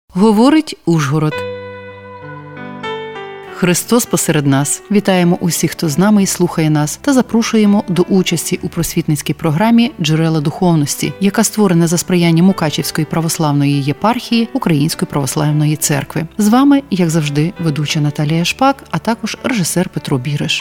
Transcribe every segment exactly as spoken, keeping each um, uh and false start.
Говорить Ужгород. Христос посеред нас. Вітаємо усіх, хто з нами і слухає нас, та запрошуємо до участі у просвітницькій програмі «Джерела духовності», яка створена за сприяння Мукачівської православної єпархії Української православної церкви. З вами, як завжди, ведуча Наталія Шпак, а також режисер Петро Біриш.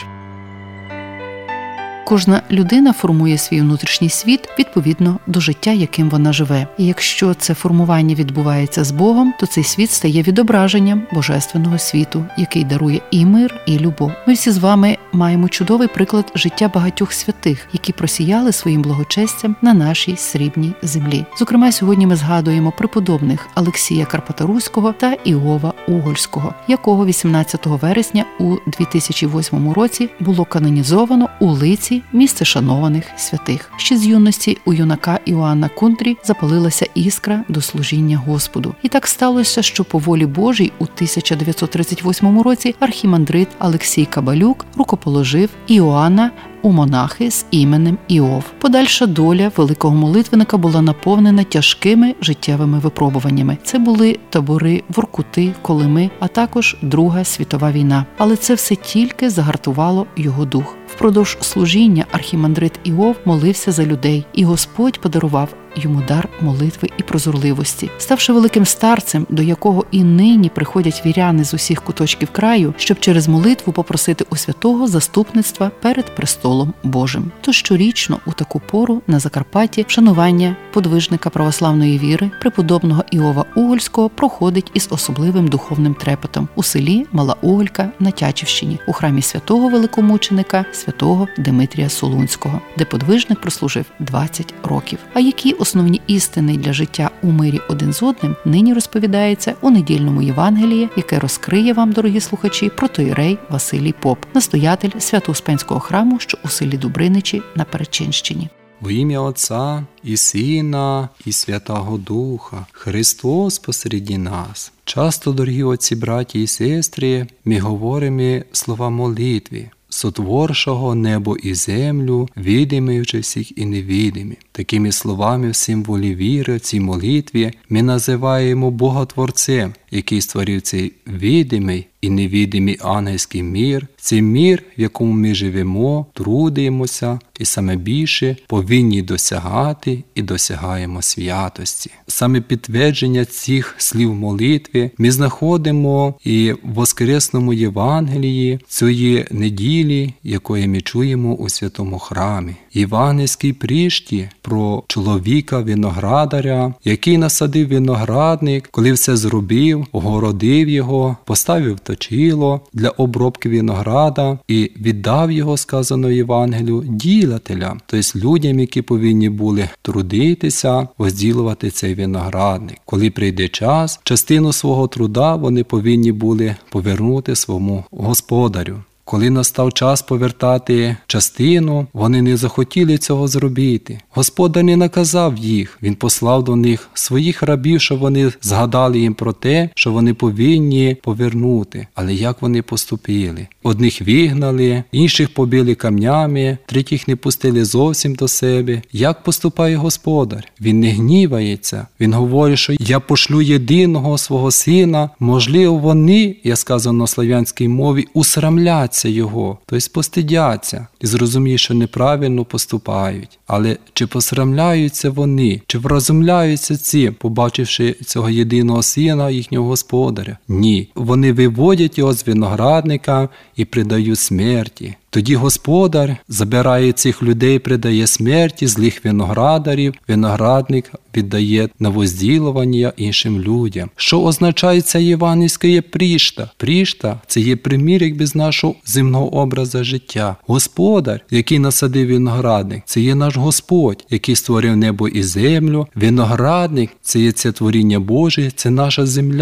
Кожна людина формує свій внутрішній світ відповідно до життя, яким вона живе. І якщо це формування відбувається з Богом, то цей світ стає відображенням божественного світу, який дарує і мир, і любов. Ми всі з вами маємо чудовий приклад життя багатьох святих, які просіяли своїм благочестям на нашій срібній землі. Зокрема, сьогодні ми згадуємо преподобних Алексія Карпаторуського та Іова Угольського, якого вісімнадцятого вересня у дві тисячі восьмому році було канонізовано у Лиці, місце шанованих святих. Ще з юності у юнака Іоанна Кунтрі запалилася іскра до служіння Господу. І так сталося, що по волі Божій у тисяча дев'ятсот тридцять восьмому році архімандрит Алексій Кабалюк рукоположив Іоанна у монахи з іменем Іов. Подальша доля великого молитвенника була наповнена тяжкими життєвими випробуваннями. Це були табори, Воркути, Колими, а також Друга світова війна. Але це все тільки загартувало його дух. Впродовж служіння архімандрит Іов молився за людей, і Господь подарував йому дар молитви і прозорливості. Ставши великим старцем, до якого і нині приходять віряни з усіх куточків краю, щоб через молитву попросити у святого заступництва перед престолом Божим. То щорічно у таку пору на Закарпатті вшанування подвижника православної віри преподобного Іова Угольського проходить із особливим духовним трепетом у селі Мала Уголька на Тячівщині, у храмі святого великомученика святого Димитрія Солунського, де подвижник прослужив двадцять років. А які основні істини для життя у мирі один з одним нині розповідається у недільному Євангелії, яке розкриє вам, дорогі слухачі, протоієрей Василій Поп, настоятель Свято-Успенського храму, що у селі Дубриничі на Перечинщині. Во ім'я Отця і Сина, і Святого Духа, Христос посереді нас. Часто, дорогі отці, браті і сестри, ми говоримо слова молитви, сотворшого небо і землю, видимаючи всіх і невидимі. Такими словами в символі віри, в цій молитві, ми називаємо Бога Творцем, який створив цей видимий і невидимий ангельський мір, цей мір, в якому ми живемо, трудимося і саме більше повинні досягати і досягаємо святості. Саме підтвердження цих слів молитви ми знаходимо і в Воскресному Євангелії цієї неділі, якої ми чуємо у святому храмі. Євангельській пришті про чоловіка-виноградаря, який насадив виноградник, коли все зробив, огородив його, поставив точило для обробки винограда і віддав його, сказано Євангелію, ділателям, тобто людям, які повинні були трудитися, розділувати цей виноградник. Коли прийде час, частину свого труда вони повинні були повернути своєму господарю. Коли настав час повертати частину, вони не захотіли цього зробити. Господар не наказав їх. Він послав до них своїх рабів, щоб вони згадали їм про те, що вони повинні повернути. Але як вони поступили? Одних вигнали, інших побили камнями, третіх не пустили зовсім до себе. Як поступає Господар? Він не гнівається. Він говорить, що я пошлю єдиного свого сина. Можливо, вони, як сказано на слов'янській мові, усрамляться його, тобто постидяться і зрозуміють, що неправильно поступають. Але чи посрамляються вони, чи врозумляються ці, побачивши цього єдиного сина, їхнього господаря? Ні. Вони виводять його з виноградника і придають смерті. Тоді Господар забирає цих людей, придає смерті, злих виноградарів, виноградник віддає на возділування іншим людям. Що означає ця євангельська є прішта? Прішта – це є примір якби з нашого земного образу життя. Господар, який насадив виноградник, це є наш Господь, який створив небо і землю. Виноградник – це є це творіння Боже, це наша земля,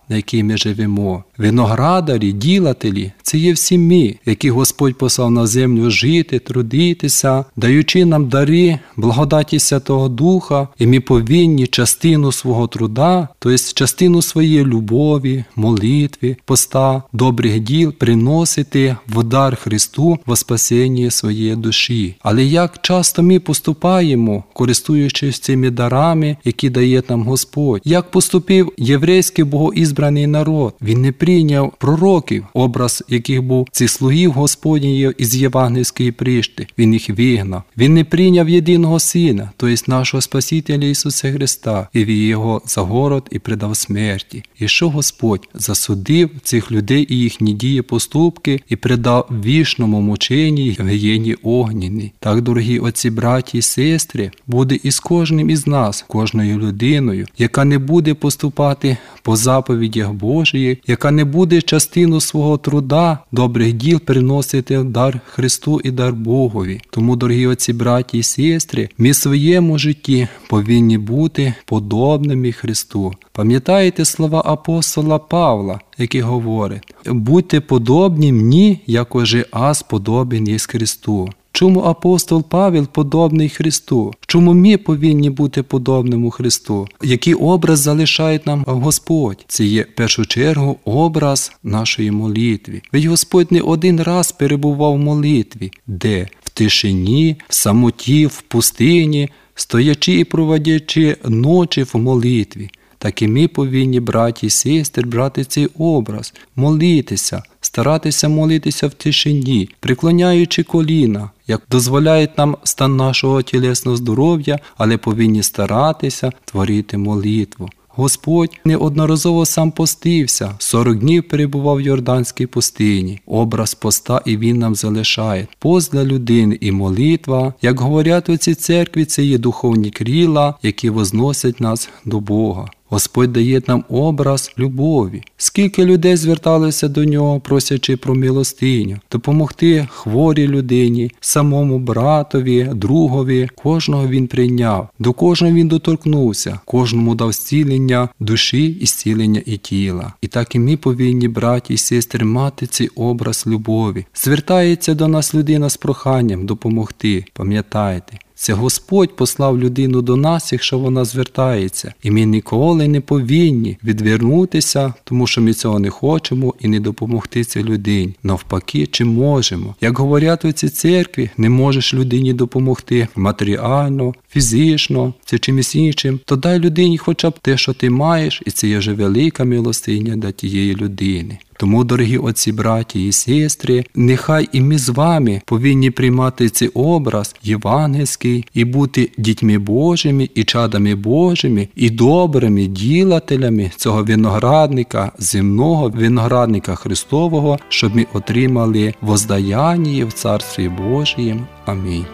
на якій ми живемо. Виноградарі, ділателі – це є всі ми, які Господь послав на землю жити, трудитися, даючи нам дари, благодаті Святого Духа, і ми повинні частину свого труда, тобто частину своєї любові, молитви, поста, добрих діл приносити в дар Христу во спасіння своєї душі. Але як часто ми поступаємо, користуючись цими дарами, які дає нам Господь? Як поступив єврейський богоізбраний народ? Він не прийняв пророків, образ яких був цих слугів Господніх із євангельської пришти. Він їх вигнав. Він не прийняв єдиного Сина, тобто нашого Спасителя Ісуса Христа, і вів його за город і предав смерті. І що Господь? Засудив цих людей і їхні дії, поступки і предав вічному мученні в гієні огненній. Так, дорогі отці, браті і сестри, буде і з кожним із нас, кожною людиною, яка не буде поступати по заповідях Божої, яка не буде частину свого труда, добрих діл приносити в дар Христу і дар Богові. Тому, дорогі отці, браті і сестри, ми в своєму житті повинні бути подобними Христу. Пам'ятаєте слова апостола Павла, який говорить: «Будьте подобні мені, якоже аз подобен єсть Христу». Чому апостол Павел подобний Христу? Чому ми повинні бути подобним Христу? Який образ залишає нам Господь? Це є, в першу чергу, образ нашої молитви. Ведь Господь не один раз перебував в молитві. Де? В тишині, в самоті, в пустині, стоячи і проводячи ночі в молитві. Так і ми повинні, браті і сестри, брати цей образ, молитися, старатися молитися в тишині, преклоняючи коліна, як дозволяє нам стан нашого тілесного здоров'я, але повинні старатися творити молитву. Господь неодноразово сам постився, сорок днів перебував в Йорданській пустині. Образ поста і він нам залишає. Пост для людини і молитва, як говорять у цій церкві, це є духовні крила, які возносять нас до Бога. Господь дає нам образ любові. Скільки людей зверталися до Нього, просячи про милостиню, допомогти хворій людині, самому братові, другові. Кожного Він прийняв, до кожного Він доторкнувся, кожному дав зцілення душі і зцілення і тіла. І так і ми повинні, браті і сестри, мати цей образ любові. Звертається до нас людина з проханням допомогти. Пам'ятайте, це Господь послав людину до нас, якщо вона звертається. І ми ніколи не повинні відвернутися, тому що ми цього не хочемо, і не допомогти цій людині. Навпаки, чи можемо? Як говорять у цій церкві, не можеш людині допомогти матеріально, фізично, це чимось іншим, то дай людині хоча б те, що ти маєш, і це є вже велика милостиня для тієї людини. Тому, дорогі отці, браті і сестри, нехай і ми з вами повинні приймати цей образ євангельський і бути дітьми Божими і чадами Божими і добрими ділателями цього виноградника, земного виноградника Христового, щоб ми отримали воздаяння в Царстві Божієм. Амінь.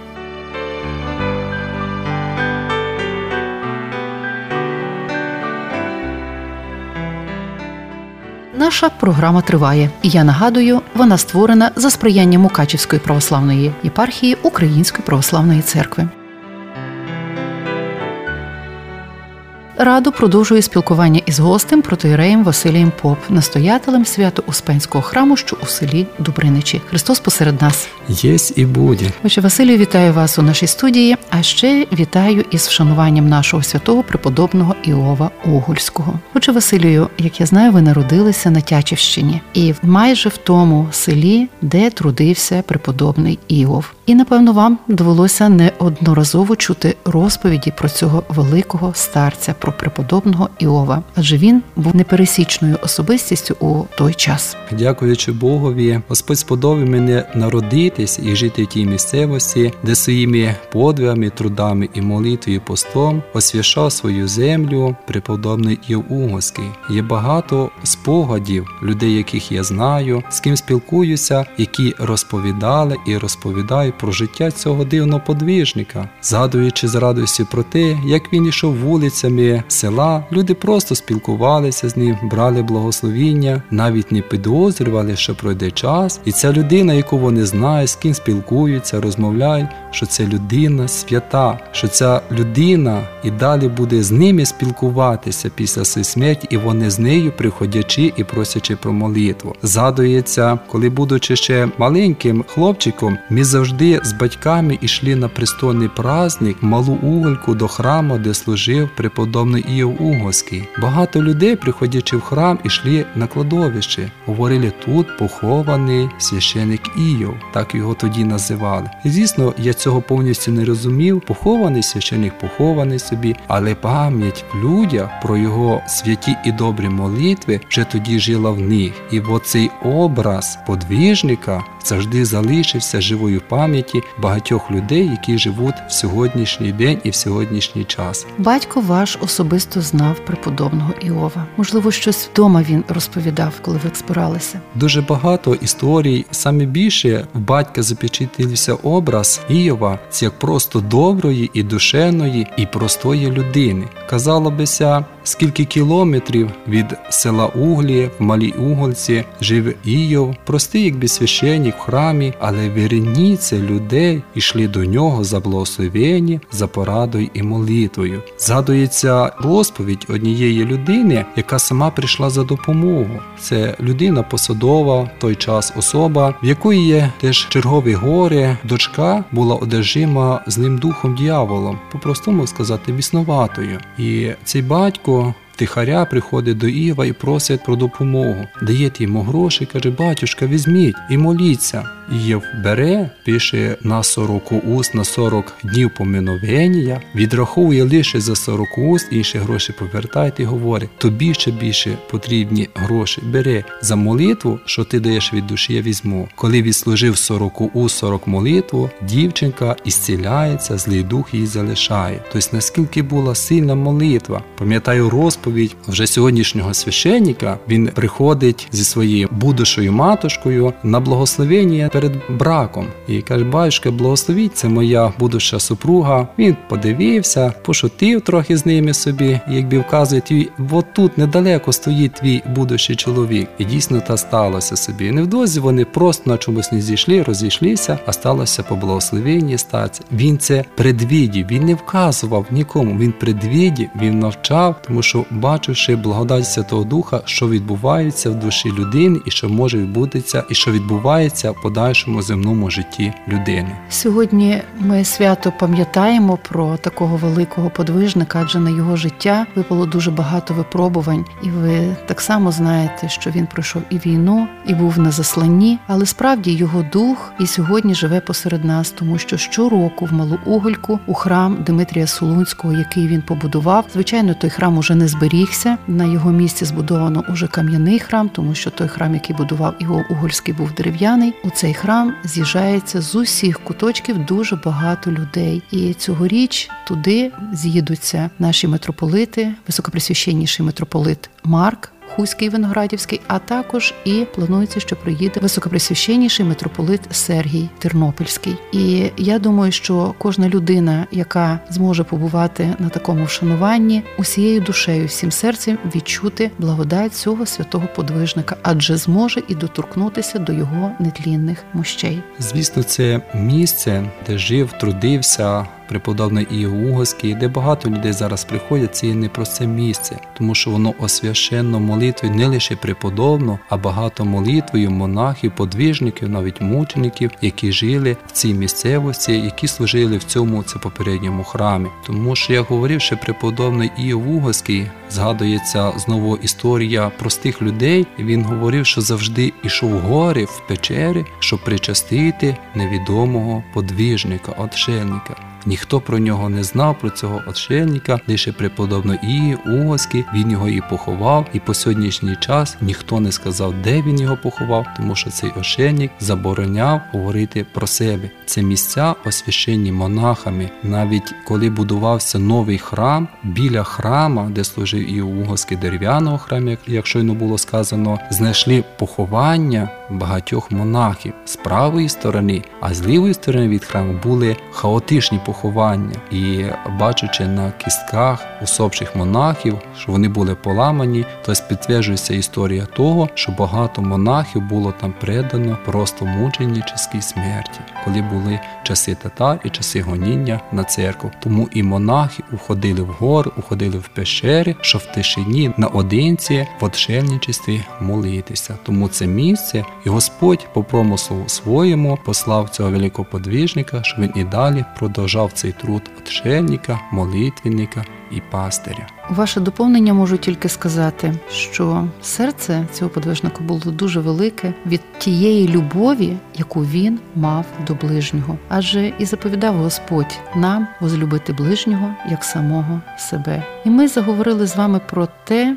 Наша програма триває. І я нагадую, вона створена за сприяння Мукачівської православної єпархії Української православної церкви. Раду продовжує спілкування із гостем протоіереєм Василієм Поп, настоятелем Свято-Успенського храму, що у селі Дубриничі. Христос посеред нас. Єсть і буде. Отже, Василію, вітаю вас у нашій студії, а ще вітаю із вшануванням нашого святого преподобного Іова Угольського. Отже, Василію, як я знаю, ви народилися на Тячівщині і майже в тому селі, де трудився преподобний Іов. І, напевно, вам довелося неодноразово чути розповіді про цього великого старця, про преподобного Іова, адже він був непересічною особистістю у той час. Дякуючи Богові, Господь сподобав мене народитись і жити в тій місцевості, де своїми подвигами, трудами і молитвою постом освящав свою землю преподобний Іов Угольський. Є багато спогадів людей, яких я знаю, з ким спілкуюся, які розповідали і розповідають про життя цього дивного подвижника, згадуючи з радістю про те, як він йшов вулицями стіни села, люди просто спілкувалися з ним, брали благословіння, навіть не підозрювали, що пройде час, і ця людина, яку вони знають, з ким спілкуються, розмовляють, що це людина свята, що ця людина і далі буде з ними спілкуватися після своєї смерті, і вони з нею, приходячи і просячи про молитву. Згадується, коли, будучи ще маленьким хлопчиком, ми завжди з батьками йшли на престольний праздник в Малу Угольку до храму, де служив преподобний Іов Угорський. Багато людей, приходячи в храм, йшли на кладовище. Говорили, тут похований священик Іов, так його тоді називали. І, звісно, я цього повністю не розумів. Похований священик, похований собі, але пам'ять в людях про його святі і добрі молитви вже тоді жила в них. І оцей образ подвижника завжди залишився живою пам'яті багатьох людей, які живуть в сьогоднішній день і в сьогоднішній час. Батько ваш особисто знав преподобного Іова. Можливо, щось вдома він розповідав, коли ви збиралися? Дуже багато історій. Саме більше в батька запечатлівся образ Іова, це як просто доброї і душевної і простої людини. Казало бися, скільки кілометрів від села Углі в Малій Угольці жив Іов, простий якби священник в храмі, але вереніця людей йшли до нього за благословення, за порадою і молитвою. Згадується розповідь однієї людини, яка сама прийшла за допомогу. Це людина посадова, в той час особа, в якої є теж чергове горе, дочка була одержима злим духом дьяволом, по-простому сказати, біснуватою. І цей батько втихаря приходить до Іова і просить про допомогу. Дає йому гроші, каже, батюшка, візьміть і моліться. Іов бере, пише на сорок уст, на сорок днів поминовення, відраховує лише за сорок уст, інші гроші повертайте і говорить, тобі ще більше потрібні гроші. Бери за молитву, що ти даєш від душі, я візьму. Коли відслужив сорок уст, сорок молитву, дівчинка ісціляється, злий дух її залишає. Тобто, наскільки була сильна молитва. Пам'ятаю розповідь вже сьогоднішнього священника, він приходить зі своєю будущою матушкою на благословення перед браком. І каже, батюшка, благословіть, це моя будуща супруга. Він подивився, пошутив трохи з ними собі, і якби вказує, твій, от тут недалеко стоїть твій будущий чоловік. І дійсно та сталося собі. І невдовзі вони просто на чомусь не зійшли, розійшлися, а сталося по благословенні статися. Він це предвидів, він не вказував нікому, він предвидів, він навчав, тому що бачивши благодать Святого Духа, що відбувається в душі людини і що може відбутися, і що відбувається в подальшому земному житті людини. Сьогодні ми свято пам'ятаємо про такого великого подвижника, адже на його життя випало дуже багато випробувань. І ви так само знаєте, що він пройшов і війну, і був на засланні, але справді його дух і сьогодні живе посеред нас, тому що щороку в Малу Угольку у храм Димитрія Солунського, який він побудував, звичайно, той храм уже не зберігся, на його місці збудовано уже кам'яний храм, тому що той храм, який будував Іов Угольський, був дерев'яний. У цей храм з'їжджається з усіх куточків дуже багато людей. І цьогоріч туди з'їдуться наші митрополити, високопресвященніший митрополит Марк Хуський Виноградівський, а також і планується, що приїде високопресвященніший митрополит Сергій Тернопільський. І я думаю, що кожна людина, яка зможе побувати на такому вшануванні, усією душею, всім серцем відчути благодать цього святого подвижника, адже зможе і доторкнутися до його нетлінних мощей. Звісно, це місце, де жив, трудився преподобний Іов Угорський, де багато людей зараз приходять, це є непросте місце, тому що воно освященно молитвою не лише преподобно, а багато молитвою монахів, подвижників, навіть мучеників, які жили в цій місцевості, які служили в цьому це попередньому храмі. Тому що, як говорив ще преподобний Іов Угорський, згадується знову історія простих людей, і він говорив, що завжди ішов в гори, в печери, щоб причастити невідомого подвижника, отшельника. Ніхто про нього не знав, про цього отшельника, лише преподобний Іов Угорський, він його і поховав, і по сьогоднішній час ніхто не сказав, де він його поховав, тому що цей отшельник забороняв говорити про себе. Це місця освящені монахами. Навіть коли будувався новий храм, біля храма, де служив Іов Угорський, дерев'яного храму, як щойно було сказано, знайшли поховання багатьох монахів з правої сторони, а з лівої сторони від храму були хаотичні поховання і бачачи на кістках усопших монахів, що вони були поламані, то підтверджується історія того, що багато монахів було там предано просто мученическій смерті, коли були часи татар і часи гоніння на церкву. Тому і монахи уходили в гори, уходили в пещери, щоб в тишині наодинці в отшельничестві молитися. Тому це місце, і Господь по промислу своєму послав цього великого подвижника, щоб він і далі продовжав цей труд отшельника, молитвенника і пастиря. Ваше доповнення можу тільки сказати, що серце цього подвижника було дуже велике від тієї любові, яку він мав до ближнього. Адже і заповідав Господь нам возлюбити ближнього, як самого себе. І ми заговорили з вами про те,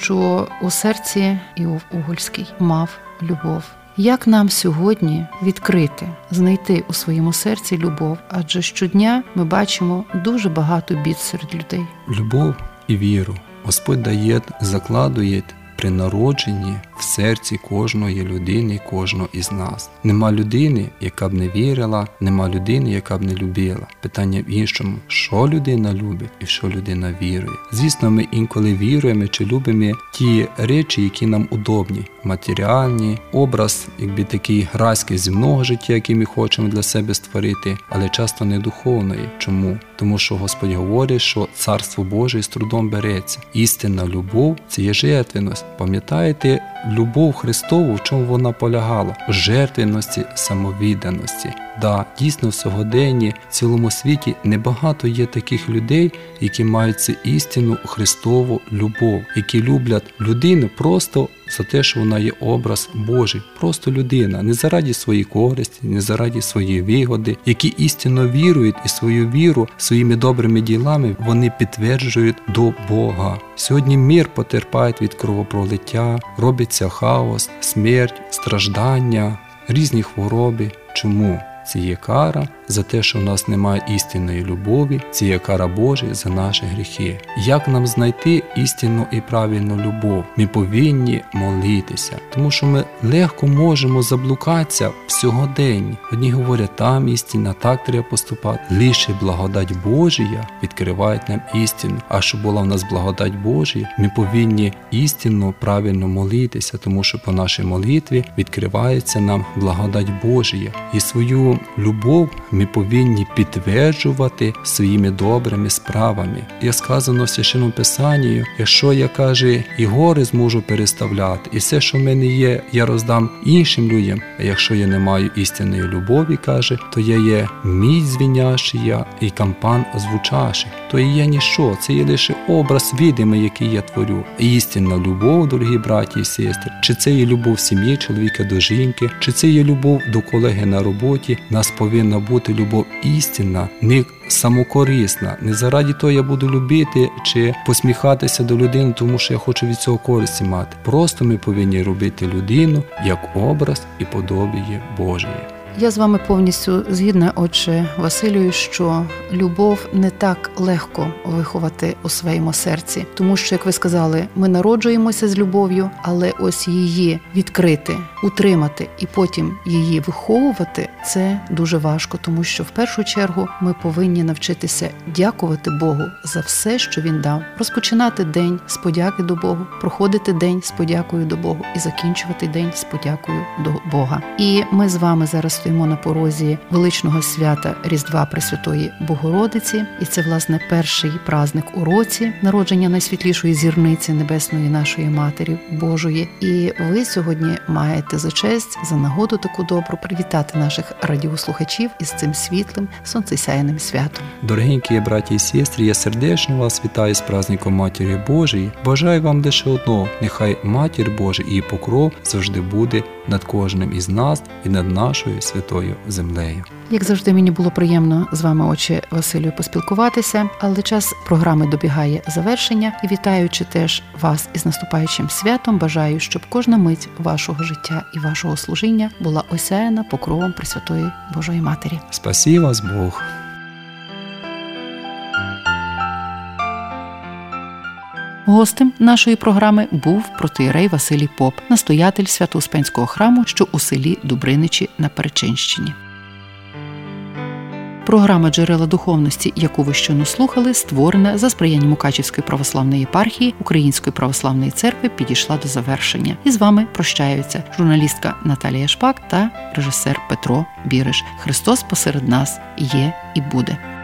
що у серці Іов Угольський мав любов. Як нам сьогодні відкрити, знайти у своєму серці любов? Адже щодня ми бачимо дуже багато бід серед людей. Любов і віру Господь дає, закладує при народженні в серці кожної людини, кожного із нас. Нема людини, яка б не вірила, нема людини, яка б не любила. Питання в іншому, що людина любить і в що людина вірує. Звісно, ми інколи віруємо чи любимо ті речі, які нам удобні, матеріальні, образ, якби такий грайський земного життя, який ми хочемо для себе створити, але часто не духовної. Чому? Тому що Господь говорить, що Царство Боже з трудом береться. Істинна любов – це є жертвеність. Пам'ятаєте, любов Христову, в чому вона полягала? В жертвеності, самовідданості. Да, дійсно, в сьогоденні, в цілому світі небагато є таких людей, які мають цю істинну Христову любов, які люблять людину просто за те, що вона є образ Божий. Просто людина, не заради своєї користі, не заради своєї вигоди, які істинно вірують і свою віру своїми добрими ділами вони підтверджують до Бога. Сьогодні мир потерпає від кровопролиття, робиться хаос, смерть, страждання, різні хвороби. Чому? Це є кара за те, що в нас немає істинної любові, це є кара Божа за наші гріхи. Як нам знайти істинну і правильну любов? Ми повинні молитися, тому що ми легко можемо заблукатися в сьогоденні. Одні говорять, там істина, так треба поступати. Лише благодать Божія відкриває нам істину. А щоб була в нас благодать Божія, ми повинні істинно, правильно молитися, тому що по нашій молитві відкривається нам благодать Божія. І свою любов ми повинні підтверджувати своїми добрими справами. Як сказано в Священному Писанні, якщо я, каже, і гори зможу переставляти, і все, що в мене є, я роздам іншим людям, а якщо я не маю істинної любові, каже, то я є мідь звіняща і кампан звучащий. То і є ніщо, це є лише образ відомий, який я творю. Істинна любов, дорогі браті і сестри, чи це є любов в сім'ї чоловіка до жінки, чи це є любов до колеги на роботі, нас повинна бути любов істинна, не самокорисна. Не заради того я буду любити чи посміхатися до людини, тому що я хочу від цього користі мати. Просто ми повинні робити людину як образ і подобіє Божє. Я з вами повністю згідна, отче Василію, що любов не так легко виховати у своєму серці. Тому що, як ви сказали, ми народжуємося з любов'ю, але ось її відкрити, утримати і потім її виховувати – це дуже важко. Тому що, в першу чергу, ми повинні навчитися дякувати Богу за все, що Він дав. Розпочинати день з подяки до Богу, проходити день з подякою до Богу і закінчувати день з подякою до Бога. І ми з вами зараз стоїмо на порозі величного свята Різдва Пресвятої Богородиці. І це, власне, перший праздник у році народження найсвітлішої зірниці небесної нашої Матері Божої. І ви сьогодні маєте за честь, за нагоду таку добру привітати наших радіослухачів із цим світлим сонцесяйним святом. Дорогенькі браті і сестри, я сердечно вас вітаю з праздником Матері Божої. Бажаю вам лише одного. Нехай Матір Божа і її покров завжди буде над кожним із нас і над нашою святою землею. Як завжди, мені було приємно з вами, отче Василію, поспілкуватися, але час програми добігає завершення. І вітаючи теж вас із наступаючим святом, бажаю, щоб кожна мить вашого життя і вашого служіння була осяяна покровом Пресвятої Божої Матері. Спасі вас Бог! Гостем нашої програми був протоієрей Василій Поп, настоятель Свято-Успенського храму, що у селі Дубриничі на Перечинщині. Програма «Джерела духовності», яку ви щойно слухали, створена за сприяння Мукачівської православної єпархії Української православної церкви, підійшла до завершення. І з вами прощаються журналістка Наталія Шпак та режисер Петро Біриш. Христос посеред нас є і буде.